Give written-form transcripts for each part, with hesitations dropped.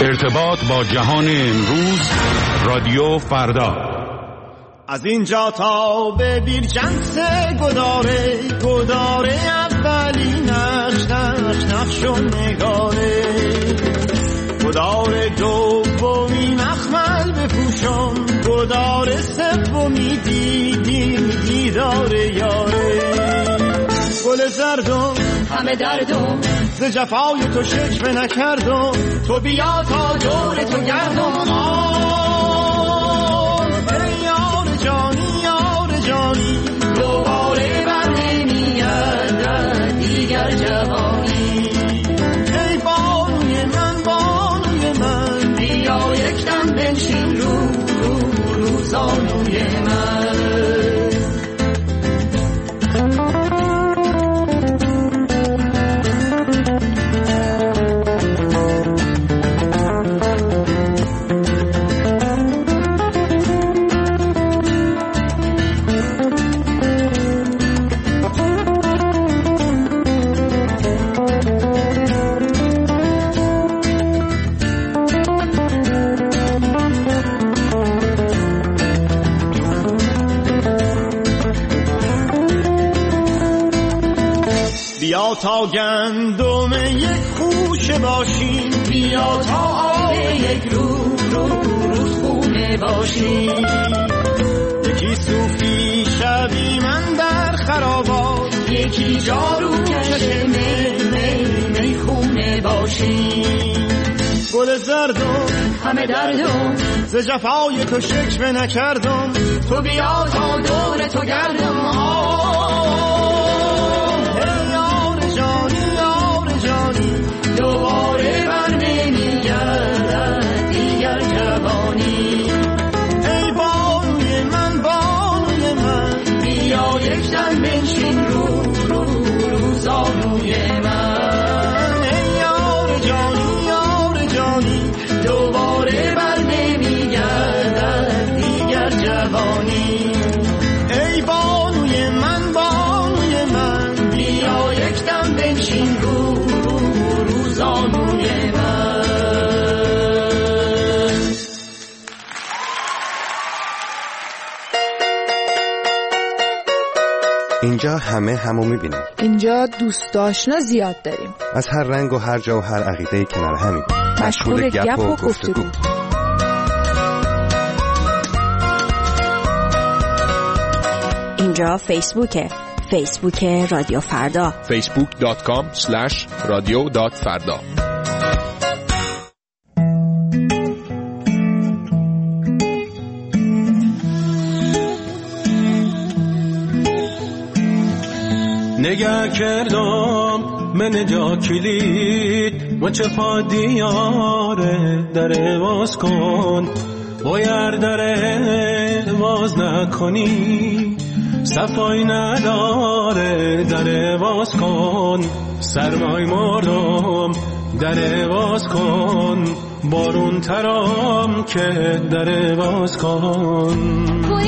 ارتباط با جهان امروز، رادیو فردا. از اینجا تا به بیرجنس گداره اولی نقش و نگاره، گداره دومی مخمل بپوشم، گداره سومی دیداره یاره. گل زردم همه دردم، ز جفای تو شکوه نکردم، تو بیا تا دور تو گردم. یار جانی دوباره بر نمیگردد دیگر جوانی. ای بانوی من بیا یک دم بنشین رو زانوی من. بیا تا گندم یک خوشه باشیم، بیا تا آب یک روز خونه باشیم. یکی صوفی شبی من در خرابات، یکی جارو کش می خونه باشیم. گل زردم همه دردم، ز جفای تو شکوه نکردم، تو بیا تا دور تو گردم. دوباره بر نمیگردد دیگر جوانی. ای بانوی من بیا یک دم بنشین رو زانوی من. ای یار جانی دوباره بر نمیگردد دیگر جوانی. ای بانوی من بیا یک دم بنشین رو زانوی من. اینجا همو میبینیم. اینجا دوست آشنا زیاد داریم، از هر رنگ و هر جا و هر عقیده‌ای کنار همیم، مشغول گپ و گفتگو. اینجا فیسبوک رادیو فردا، facebook.com/radio.farda. نگه کردم من جا کلید و چه پا دیاره در باز کن، باید در باز نکنی صفای نداره در باز کن. سرمای مردم در باز کن، بارون ترام که در باز کن.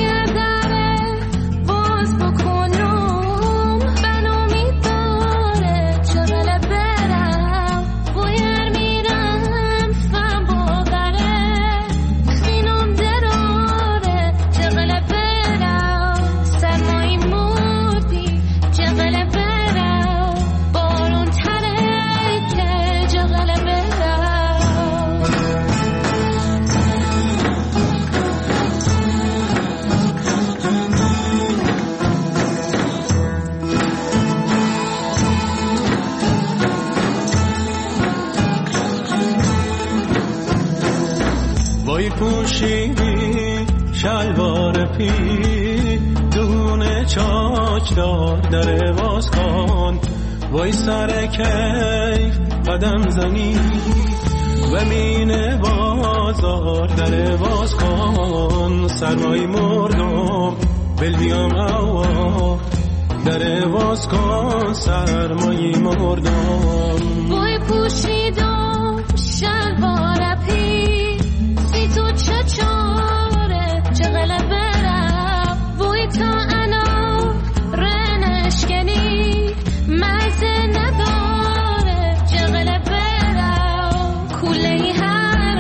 پوشیدی شلوار پی دونه چاچ دار در باز کن، وای سر کیف قدم زنی و مین بازار در باز کن. سرمای مردم بل بیام اوا در باز کن، سرمای مردم. وای پوشیدم شلوار پی تو چه چاره چقدر برم، وای تا انا رنشکنی مزه نداره چقدر برم. کوله هر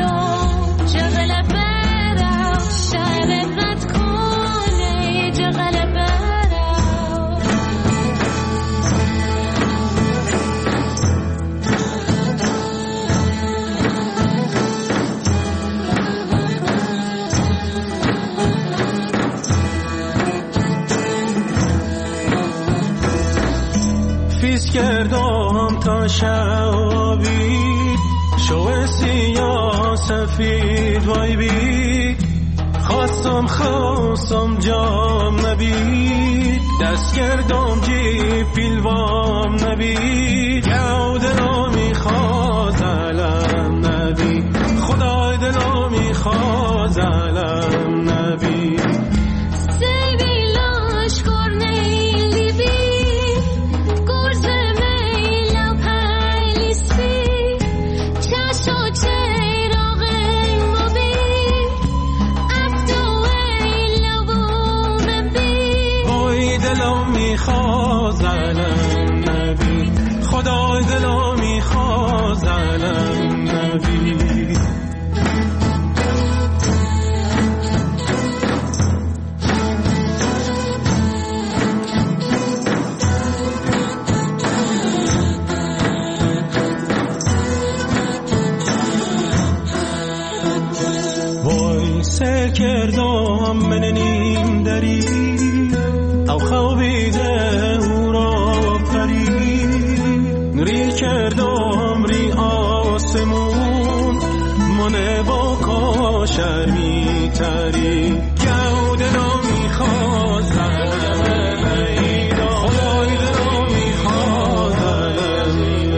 گردام تا شبی شو سیاه سفید وای بی خواستم جام نبید دست گردم جی پیلوام نبید یا دلو میخواد علم نبید خدای دلو میخواد علم نبید میخواز علم نبی خدای دلو میخواز علم نبی وای سر کردم من نیم دری او خوابیده او را پری ری کردم ری آسمون منه با کاشر میتری گو دلو میخواد علم نبید خدای دلو میخواد علم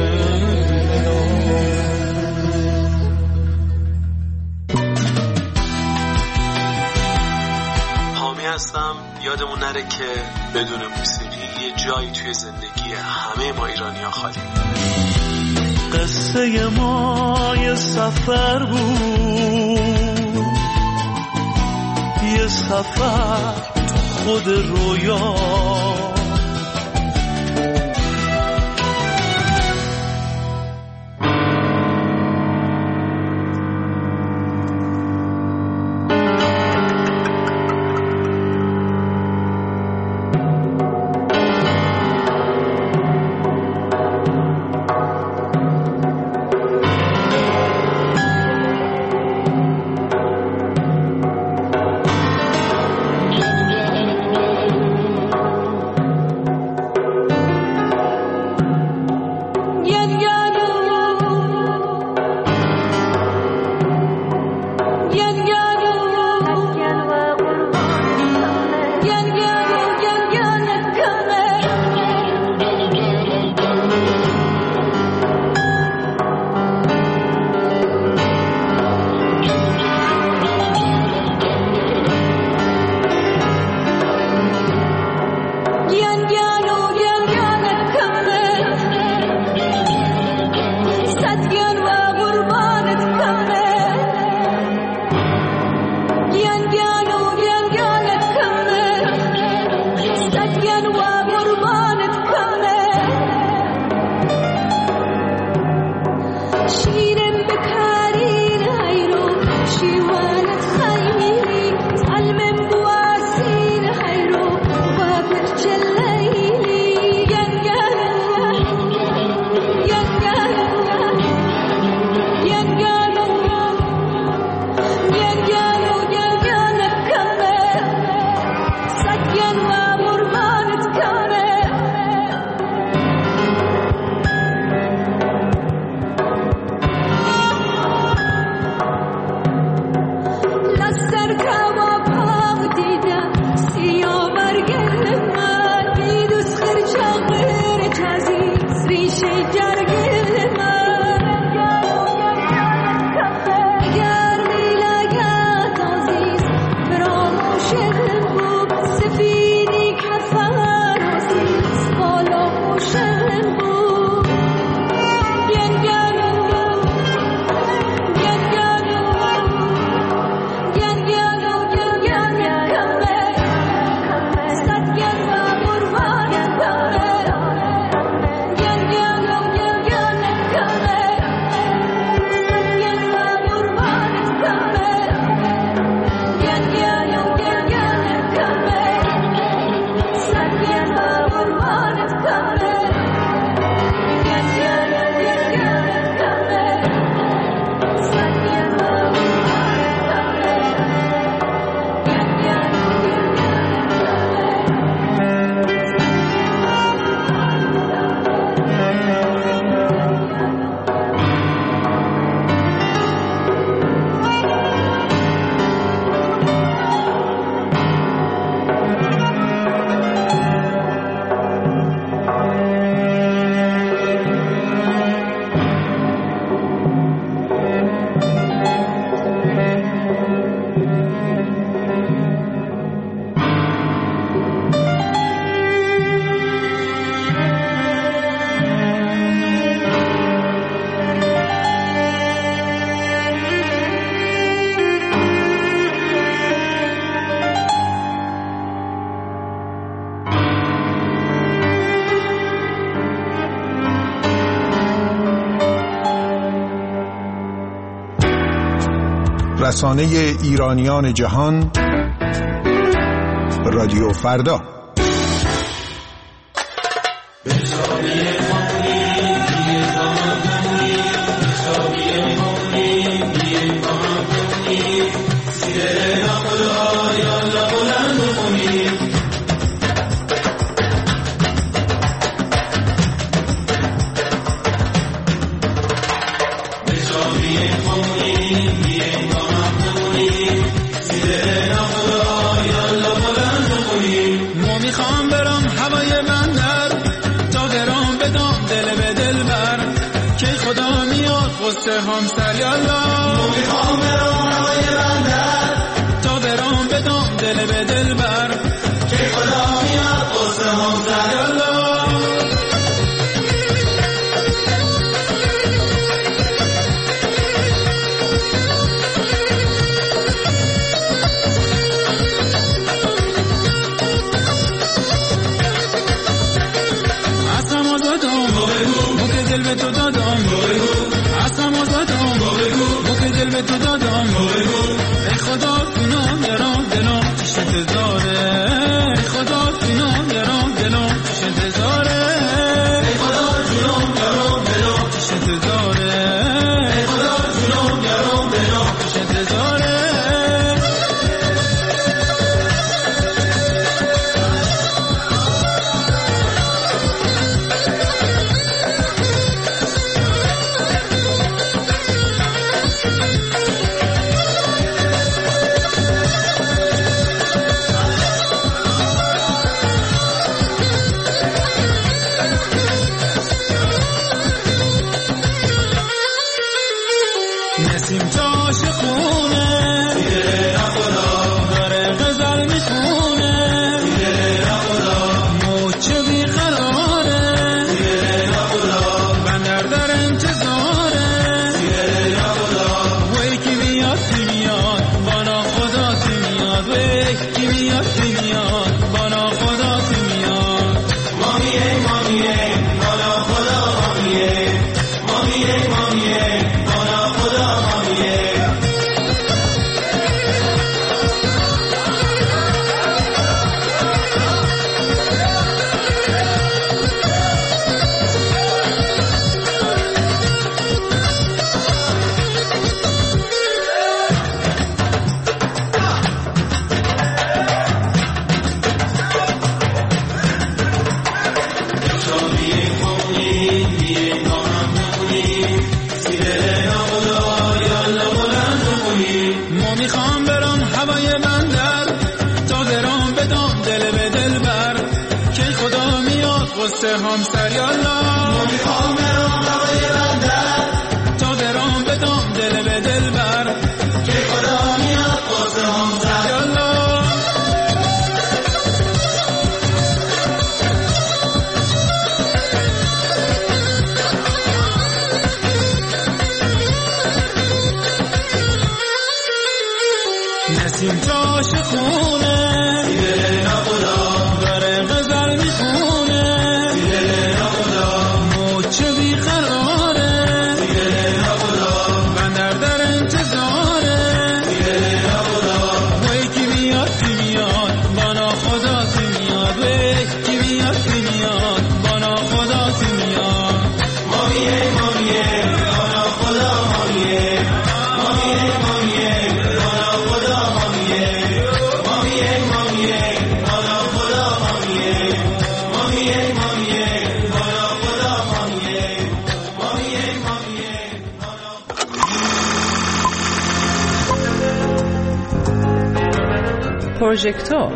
حامی هستم. یادمون نره که بدون موسیقی یه جایی توی زندگی همه ما ایرانی‌ها خالی. قصه ما یه سفر بود، یه سفر تو خود رویا، رسانه ایرانیان جهان، رادیو فردا. همسر یالا میخوام برام هوای بندر تا برام بدم دل به دل بر که خدا میاد قصه همسر یالا. اصلا آزادم مو که دل به تو دادم، اصلا آزادم مو که دل به تو دادم. ای خدا اینام یارم دلم چش انتظاره، ای خدا اینام یارم دلم چش انتظاره، ای خدا جونم یارم دلم چش انتظاره، ای خدا جونم یارم دلم چش انتظاره. نسیم جاش خونه دیگه نخدا داره غزل میخونه دیگه نخدا موچه بیقراره دیگه نخدا بندر در انتظاره دیگه نخدا وی کی میاد کی میاد بانا خدا کی میاد وی کی میاد کی میاد بانا خدا کی میاد. مامیه مامیه بانا خدا مامیه مامیه مامیه بانا خدا مامیه. میخوام برم هوای بندر تا درام بدم دل به دل بر که خدا میاد قصه همسر یالا. میخوام برم هوای بندر تا درام بدم دل به دل بر که خدا میاد قصه همسر یالا. نسیم جاش خونه دیگه نخدا داره غزل میخونه دیگه نخدا موچه بیقراره دیگه نخدا بندر در انتظاره دیگه نخدا وی کی میاد کی میاد بانا خدا کی میاد وی کی میاد کی میاد بانا خدا کی میاد. مامیه مامیه بانا خدا مامیه مامیه مامیه بانا خدا مامیه مامیه مامیه بانا خدا مامیه مامیه مامیه بانا خدا مامیه مامیه مامیه بانا. پروژکتور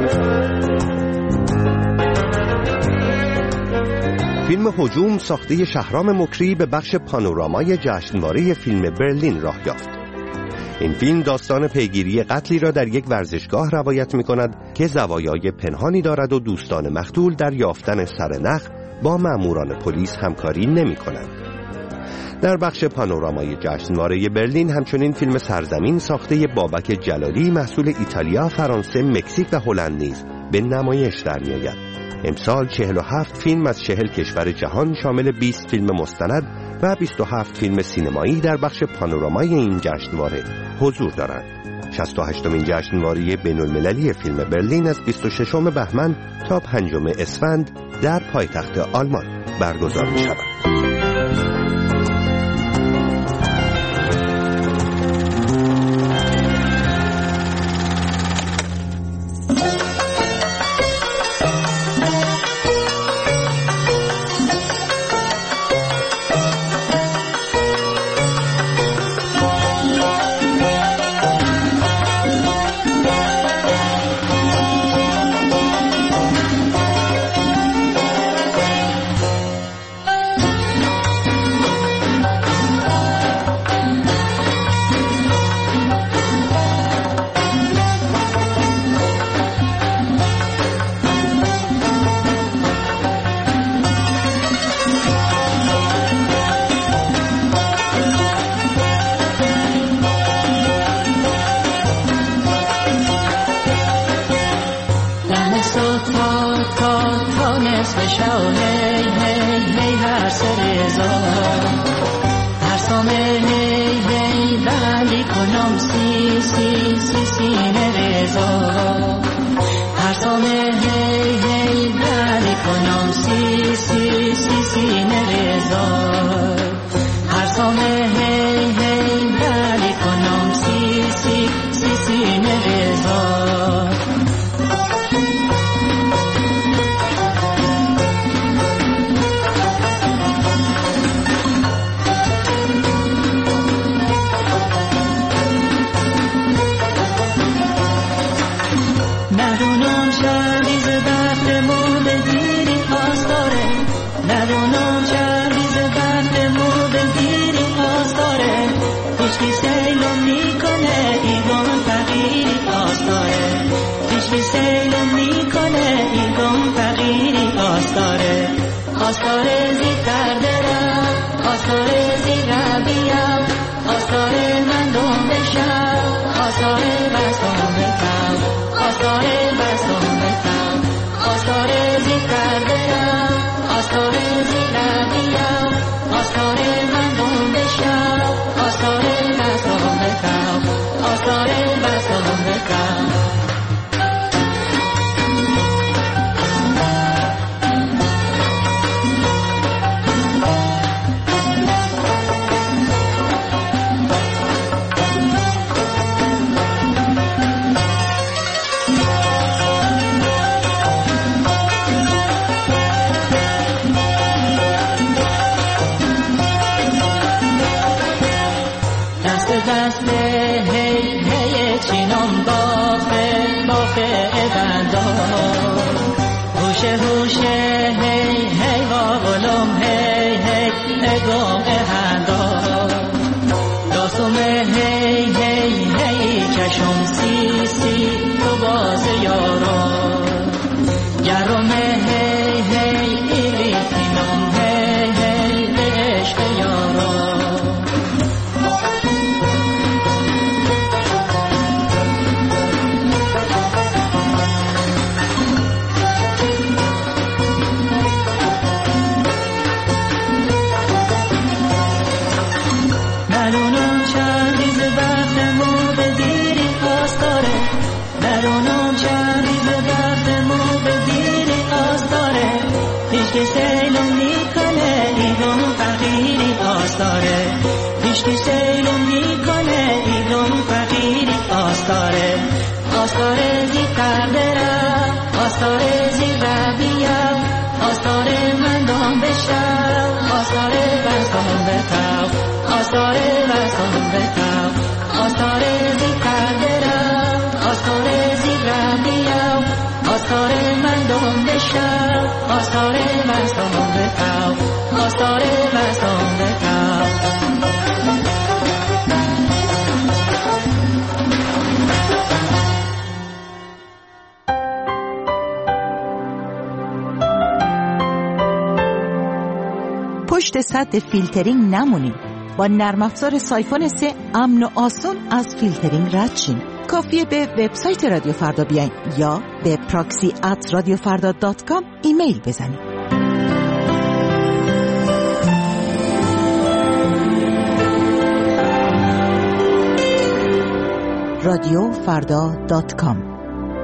فیلم هجوم ساخته شهرام مکری به بخش پانورامای جشنواره فیلم برلین راه یافت. این فیلم داستان پیگیری قتلی را در یک ورزشگاه روایت می کند که زوایای پنهانی دارد و دوستان مقتول در یافتن سرنخ با ماموران پلیس همکاری نمی کنند. در بخش پانورامای جشنواره برلین همچنین فیلم سرزمین ساخته بابک جلالی محصول ایتالیا، فرانسه، مکزیک و هلند نیز به نمایش در می‌آید. امسال 47 فیلم از 40 کشور جهان شامل 20 فیلم مستند و 27 فیلم سینمایی در بخش پانورامای این جشنواره حضور دارند. 68مین جشنواره بین‌المللی فیلم برلین از 26 بهمن تا 5 اسفند در پایتخت آلمان برگزار می شود. پشت سد فیلترینگ نمونیم. با نرم افزار سایفون 3 امن و آسون از فیلترینگ رد شیم. کافیه به وبسایت رادیو فردا بیاین یا به proxy@radiofarda.com ایمیل بزنید. radiofrدا.com.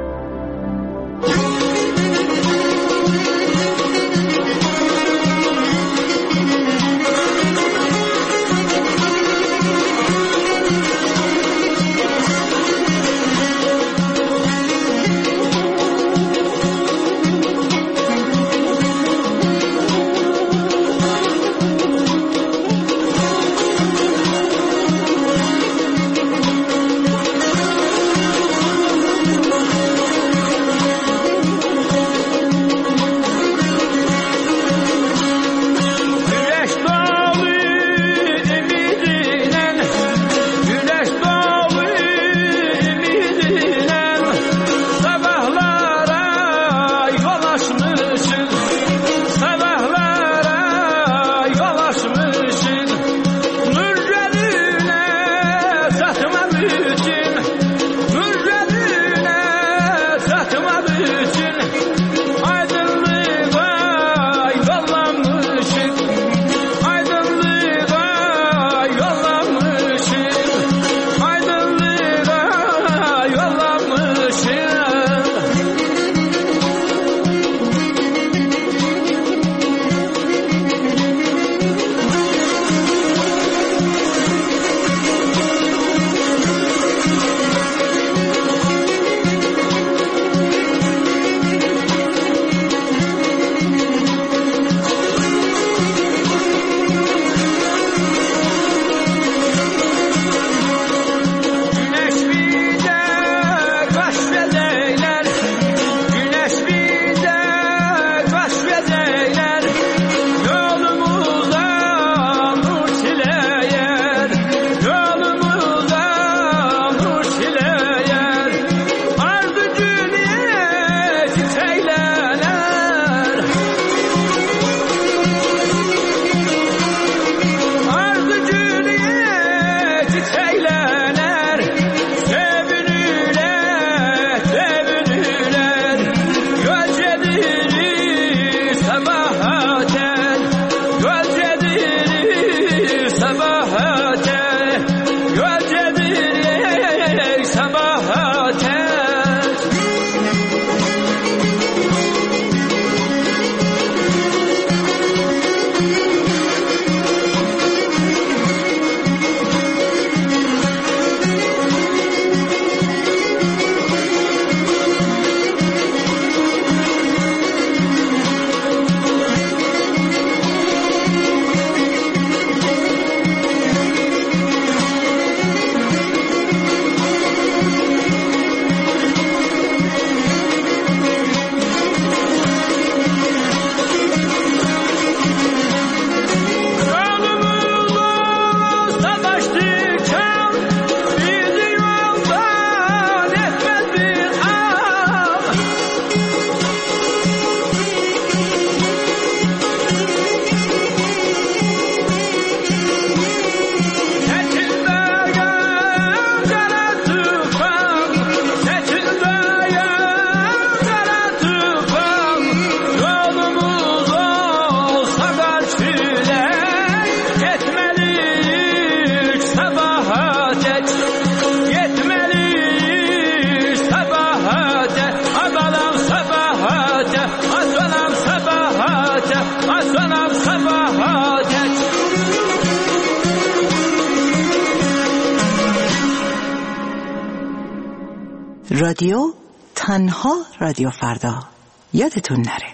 رادیو تنها رادیو فردا، یادتون نره.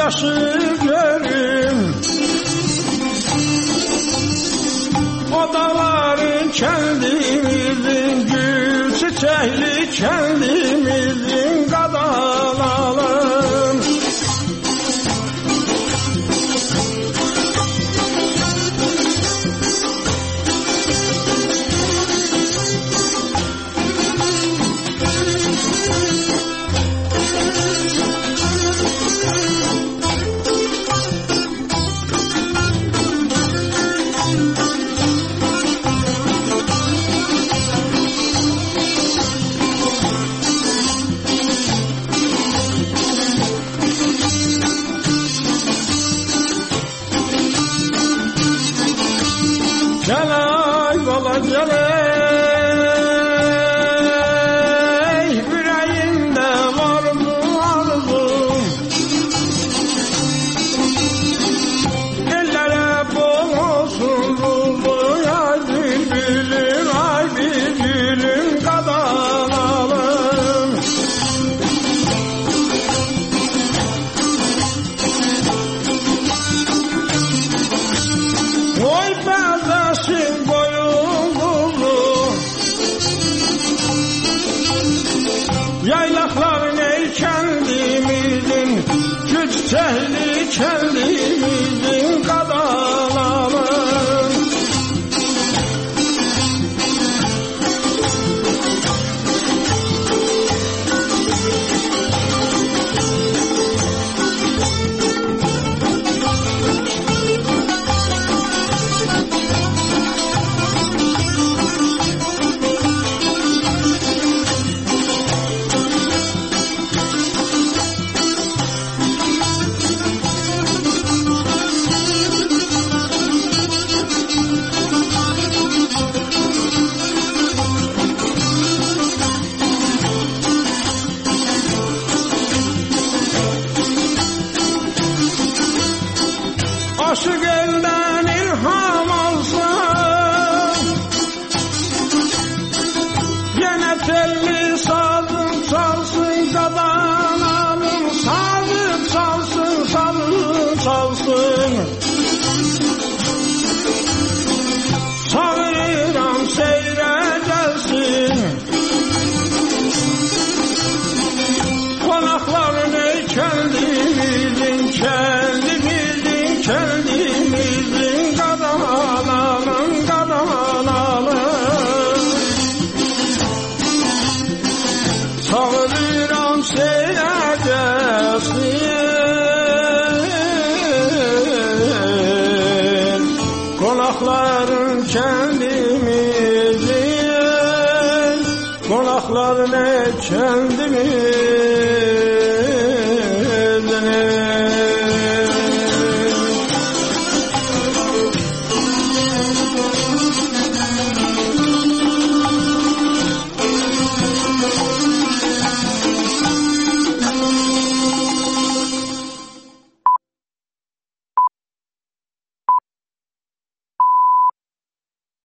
yaşı görüm. O dağların kendimizin, gül çiçekli kendimizin kadalalım. Celay bala celay, yüreğimde var bu arzum. Ellere bol olsun ruhu, ay bülbülüm, ay bülbülüm kadalalım. Oy bezesin boyumuzu, yaylakların ey kendimizin, güç tehli kendimizin kadalalım. Aşık elden ilham alsın, yine telli sazın çalsın, kadanalım sazı çalsın, sazı çalsın. Çağırıram seyre gelsin, konakların ey kendimizin, kendimizin, kendimizin kadalalım, kadalalım. Çağırıram seyre gelsin, konakların kendimizin, konakların ey kendimizin.